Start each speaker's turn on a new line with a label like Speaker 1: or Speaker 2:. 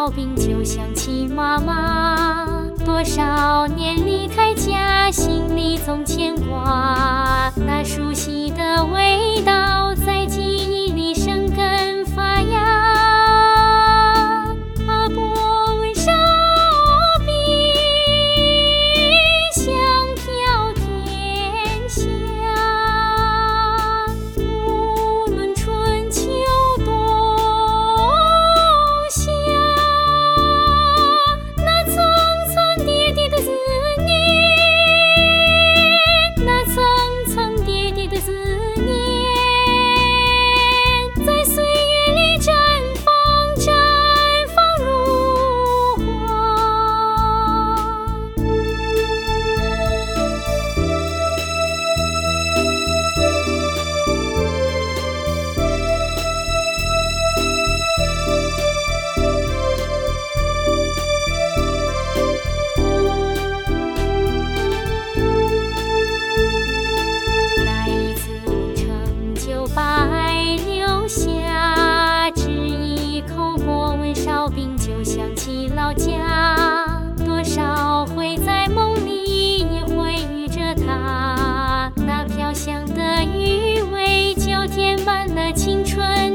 Speaker 1: 烧饼就想起妈妈，多少年离开家，心里总牵挂。那熟悉的味道在记忆里生根发芽。阿婆煨烧饼，香飘天下。无论春秋冬夏，那层层叠叠的思念，那层层叠叠的思念，在岁月里绽放，绽放如花。那一次成就白留下，吃一口过温烧饼就想起老家。多少回在梦里回忆着它，那飘香的余味就填满了青春